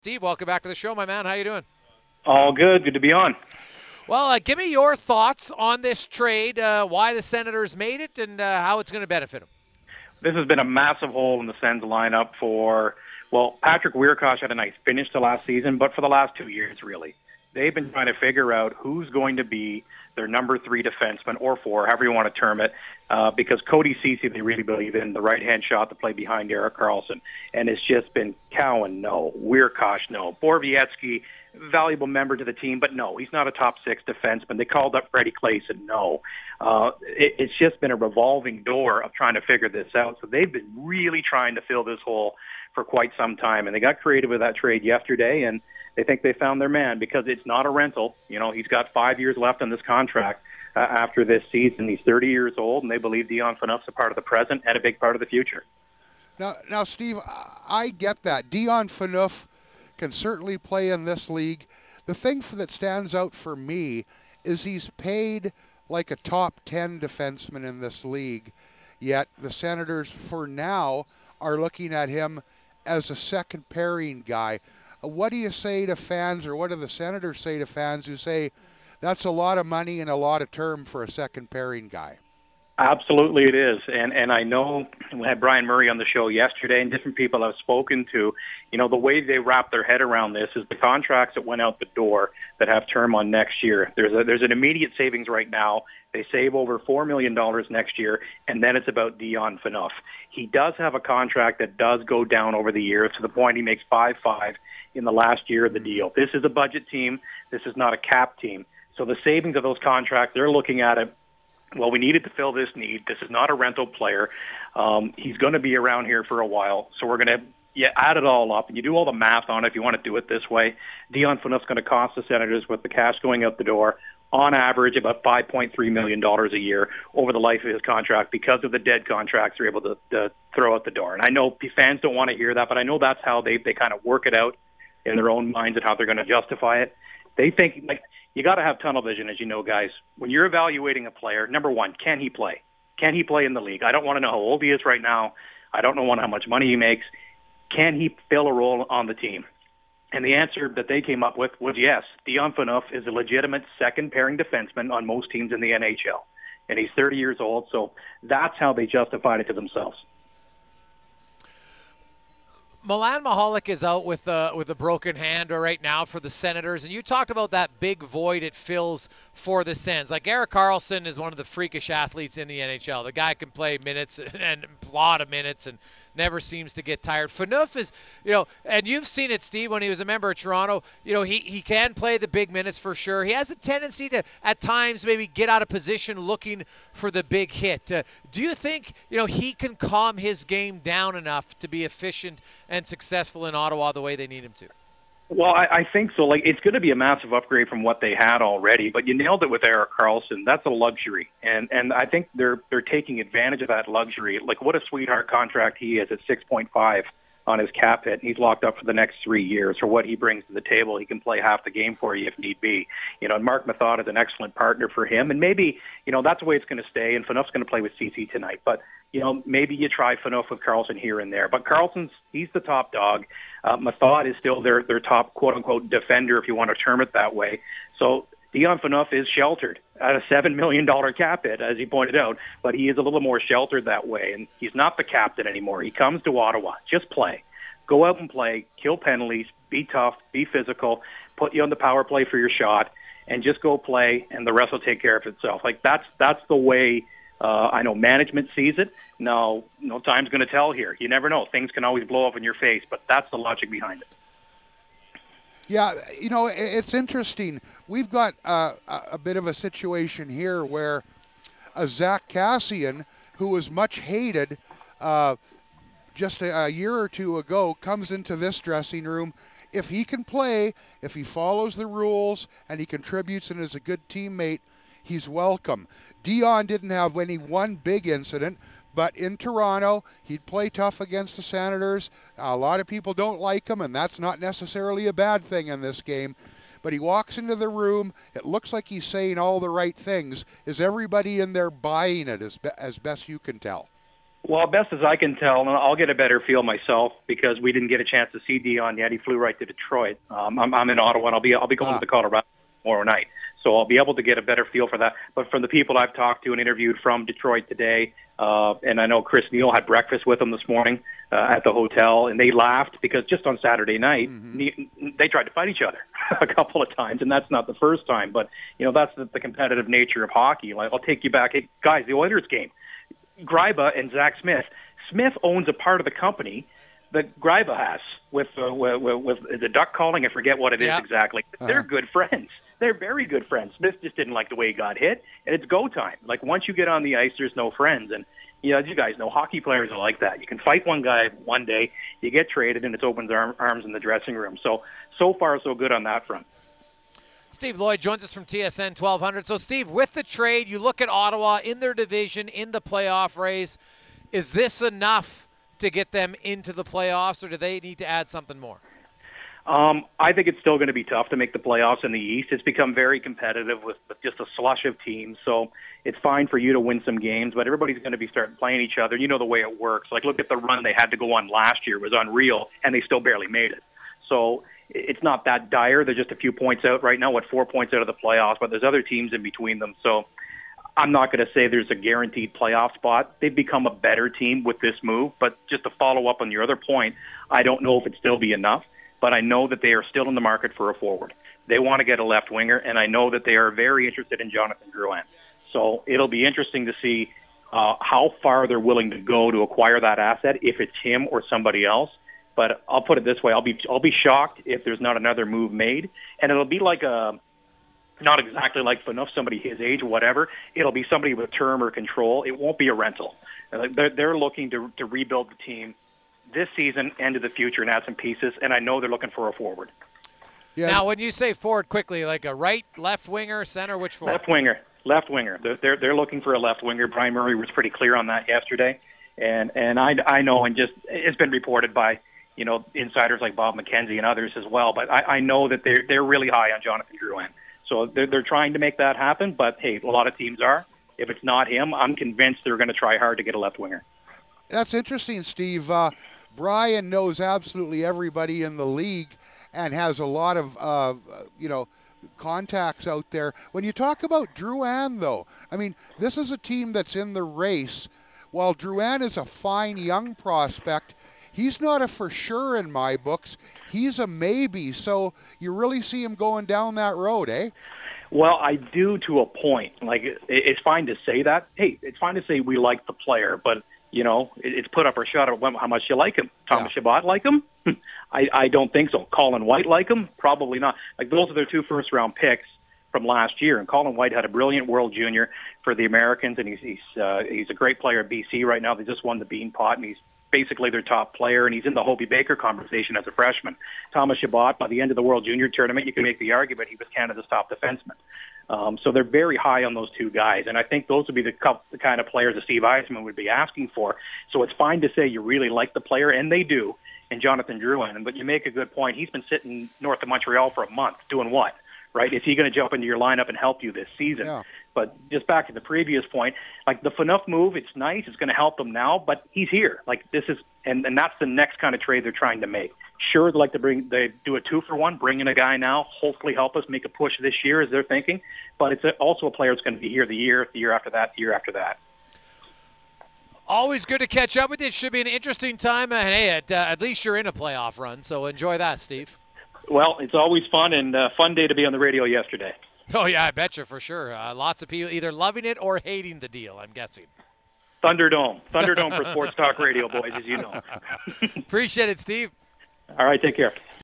Steve, welcome back to the show, my man. How you doing? All good. Good to be on. Well, give me your thoughts on this trade, why the Senators made it, and how it's going to benefit them. This has been a massive hole in the Sens lineup for, well, Patrick Weirkosh had a nice finish to last season, but for the last 2 years, really. They've been trying to figure out who's going to be their number three defenseman or four, however you want to term it, because Cody Ceci, they really believe in the right-hand shot to play behind Erik Karlsson, and it's just been Cowan, no, Weirkosh, no, Borowiecki, valuable member to the team, but no, he's not a top six defenseman. They called up Freddie Claesson, no. It's just been a revolving door of trying to figure this out, so they've been really trying to fill this hole for quite some time, and they got creative with that trade yesterday, and they think they found their man because it's not a rental. You know, he's got 5 years left on this contract after this season. He's 30 years old, and they believe Dion Phaneuf's a part of the present and a big part of the future. Now, Steve, I get that. Dion Phaneuf can certainly play in this league. The thing that stands out for me is he's paid like a top 10 defenseman in this league, yet the Senators, for now, are looking at him as a second pairing guy. What do you say to fans, or what do the Senators say to fans who say that's a lot of money and a lot of term for a second pairing guy? Absolutely it is. And I know we had Brian Murray on the show yesterday and different people I've spoken to, you know, the way they wrap their head around this is the contracts that went out the door that have term on next year. There's an immediate savings right now. They save over $4 million next year, and then it's about Dion Phaneuf. He does have a contract that does go down over the years to the point he makes 5-5 in the last year of the deal. This is a budget team. This is not a cap team. So the savings of those contracts, they're looking at it. Well, we needed to fill this need. This is not a rental player. He's going to be around here for a while. So we're going to add it all up, and you do all the math on it if you want to do it this way. Dion Phaneuf's going to cost the Senators, with the cash going out the door, on average about $5.3 million a year over the life of his contract because of the dead contracts they're able to throw out the door. And I know fans don't want to hear that, but I know that's how they kind of work it out in their own minds and how they're going to justify it. They think, like, you got to have tunnel vision, as you know, guys. When you're evaluating a player, number one, can he play? Can he play in the league? I don't want to know how old he is right now. I don't know how much money he makes. Can he fill a role on the team? And the answer that they came up with was yes. Dion Phaneuf is a legitimate second-pairing defenseman on most teams in the NHL. And he's 30 years old, so that's how they justified it to themselves. Milan Michalek is out with a broken hand right now for the Senators, and you talked about that big void it fills for the Sens. Like, Erik Karlsson is one of the freakish athletes in the NHL. The guy can play minutes and a lot of minutes and never seems to get tired. Phaneuf is, and you've seen it, Steve, when he was a member of Toronto. He can play the big minutes for sure. He has a tendency to, at times, maybe get out of position looking for the big hit. Do you think, he can calm his game down enough to be efficient and successful in Ottawa the way they need him to? Well, I think so. Like, it's going to be a massive upgrade from what they had already, but you nailed it with Erik Karlsson. That's a luxury, and I think they're taking advantage of that luxury. Like, what a sweetheart contract he is at 6.5 on his cap hit, and he's locked up for the next 3 years. For what he brings to the table, he can play half the game for you if need be. And Mark Method is an excellent partner for him, and maybe that's the way it's going to stay. And Phaneuf's going to play with CC tonight, but maybe you try Phaneuf with Karlsson here and there. But he's the top dog. Method is still their top quote-unquote defender, if you want to term it that way. So Dion Phaneuf is sheltered at a $7 million cap hit, as he pointed out, but he is a little more sheltered that way, and he's not the captain anymore. He comes to Ottawa. Just play. Go out and play, kill penalties, be tough, be physical, put you on the power play for your shot, and just go play, and the rest will take care of itself. Like, that's the way I know management sees it. No time's going to tell here. You never know. Things can always blow up in your face, but that's the logic behind it. Yeah, it's interesting. We've got a bit of a situation here where Zach Kassian, who was much hated just a year or two ago, comes into this dressing room. If he can play, if he follows the rules, and he contributes and is a good teammate, he's welcome. Dion didn't have one big incident, but in Toronto, he'd play tough against the Senators. A lot of people don't like him, and that's not necessarily a bad thing in this game. But he walks into the room. It looks like he's saying all the right things. Is everybody in there buying it as best you can tell? Well, best as I can tell, and I'll get a better feel myself because we didn't get a chance to see Dion yet. He flew right to Detroit. I'm in Ottawa, and I'll be going to the Colorado tomorrow night, so I'll be able to get a better feel for that. But from the people I've talked to and interviewed from Detroit today, and I know Chris Neil had breakfast with them this morning at the hotel, and they laughed because just on Saturday night they tried to fight each other a couple of times, and that's not the first time. But that's the competitive nature of hockey. Like, I'll take you back, hey, guys, the Oilers game. Greiba and Zach Smith. Smith owns a part of the company that Greiba has with the duck calling. I forget what it is exactly. They're good friends. They're very good friends. Smith just didn't like the way he got hit, and it's go time. Like, once you get on the ice, there's no friends. And as you guys know, hockey players are like that. You can fight one guy one day, you get traded, and it opens arms in the dressing room. So far, so good on that front. Steve Lloyd joins us from TSN 1200. So, Steve, with the trade, you look at Ottawa in their division, in the playoff race. Is this enough to get them into the playoffs, or do they need to add something more? I think it's still going to be tough to make the playoffs in the East. It's become very competitive with just a slush of teams. So it's fine for you to win some games, but everybody's going to be starting playing each other. You know the way it works. Like, look at the run they had to go on last year. It was unreal, and they still barely made it. So it's not that dire. They're just a few points out right now, 4 points out of the playoffs, but there's other teams in between them. So I'm not going to say there's a guaranteed playoff spot. They've become a better team with this move, but just to follow up on your other point, I don't know if it'd still be enough, but I know that they are still in the market for a forward. They want to get a left winger, and I know that they are very interested in Jonathan Drouin. So it'll be interesting to see how far they're willing to go to acquire that asset, if it's him or somebody else. But I'll put it this way: I'll be shocked if there's not another move made, and it'll be like not exactly like Phaneuf, somebody his age, whatever. It'll be somebody with term or control. It won't be a rental. They're looking to rebuild the team this season and to the future and add some pieces, and I know they're looking for a forward. Yeah. Now, when you say forward quickly, like a right, left winger, center, which forward? Left winger. They're looking for a left winger. Brian Murray was pretty clear on that yesterday, and I know, and just it's been reported by insiders like Bob McKenzie and others as well. But I know that they're really high on Jonathan Drouin, so they're trying to make that happen. But hey, a lot of teams are. If it's not him, I'm convinced they're going to try hard to get a left winger. That's interesting, Steve. Brian knows absolutely everybody in the league and has a lot of contacts out there. When you talk about Drouin, though, I mean, this is a team that's in the race. While Drouin is a fine young prospect, he's not a for sure in my books. He's a maybe. So you really see him going down that road, eh? Well, I do, to a point. Like, it's fine to say that. Hey, it's fine to say we like the player, but it's put up or shut up how much you like him. Thomas Chabot like him? I don't think so. Colin White like him? Probably not. Like, those are their 2 first-round picks from last year, and Colin White had a brilliant World Junior for the Americans, and he's a great player at BC right now. They just won the Bean Pot, and he's basically their top player, and he's in the Hobey Baker conversation as a freshman. Thomas Chabot, by the end of the World Junior tournament, you can make the argument he was Canada's top defenseman. So they're very high on those 2 guys, and I think those would be the kind of players that Steve Yzerman would be asking for. So it's fine to say you really like the player, and they do, in Jonathan Drouin. But you make a good point. He's been sitting north of Montreal for a month. Doing what? Right? Is he going to jump into your lineup and help you this season? Yeah. But just back to the previous point, like the Phaneuf move, it's nice. It's going to help them now, but he's here. Like, this is, and that's the next kind of trade they're trying to make. Sure, they'd like to they do a 2-for-1, bring in a guy now, hopefully help us make a push this year as they're thinking. But it's also a player that's going to be here the year after that, the year after that. Always good to catch up with you. It should be an interesting time. And hey, at least you're in a playoff run, so enjoy that, Steve. Well, it's always fun, and fun day to be on the radio yesterday. Oh, yeah, I bet you for sure. Lots of people either loving it or hating the deal, I'm guessing. Thunderdome for Sports Talk Radio, boys, as you know. Appreciate it, Steve. All right, take care.